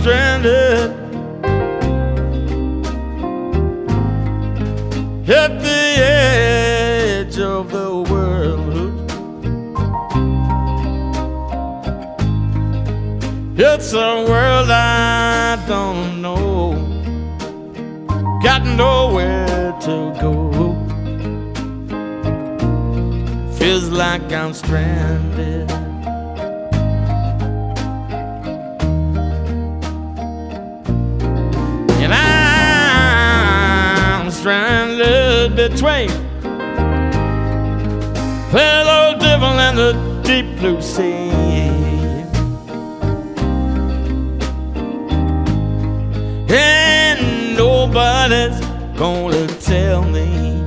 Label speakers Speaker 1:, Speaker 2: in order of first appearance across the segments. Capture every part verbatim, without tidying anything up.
Speaker 1: stranded at the edge of the world. It's a world I don't know, got nowhere to go. Feels like I'm stranded. And I'm stranded between that old devil and the deep blue sea. And nobody's gonna tell me,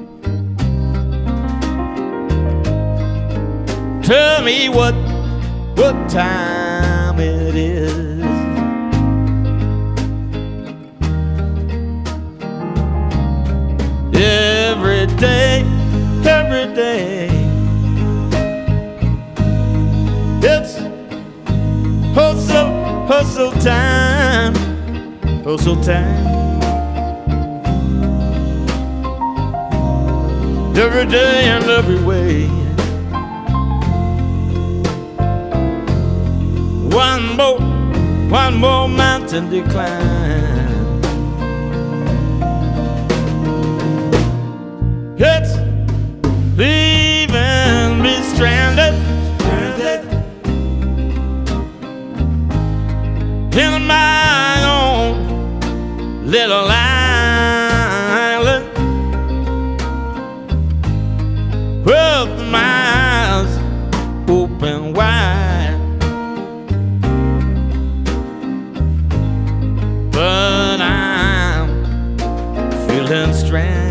Speaker 1: tell me what, what time it is. Every day, every day, it's hustle, hustle time, hustle time. Every day and every way. One more, one more mountain to climb. It's leaving me stranded, stranded in my own little island with my eyes open wide. But I'm feeling stranded.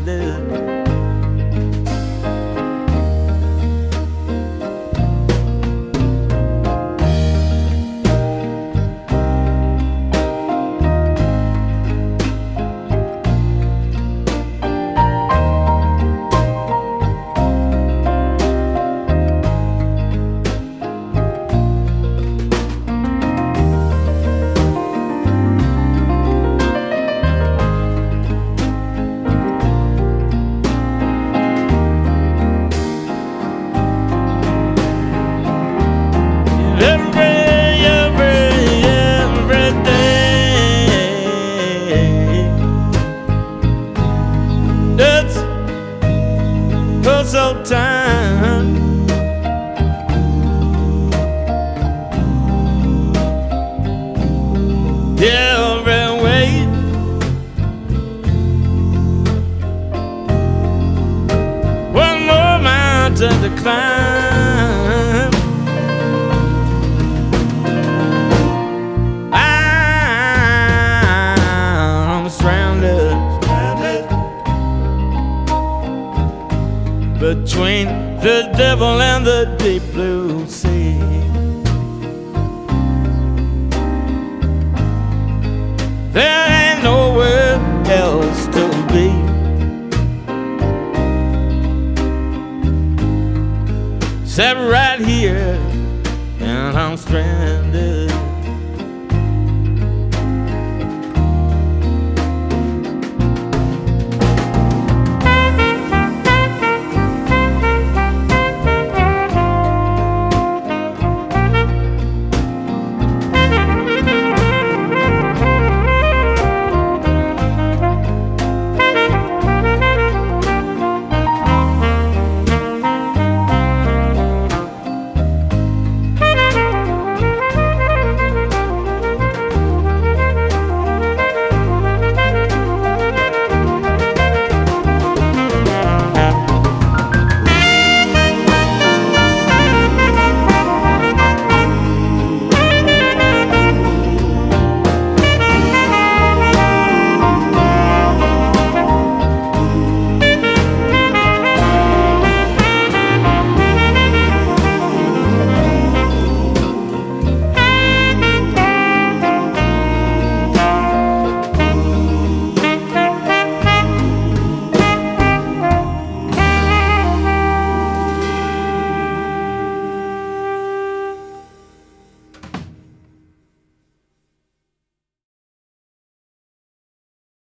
Speaker 1: So time, every way, one more mountain to climb. I'm stranded, stranded between the devil and the deep blue sea. There ain't nowhere else to be. Except right here, and I'm stranded.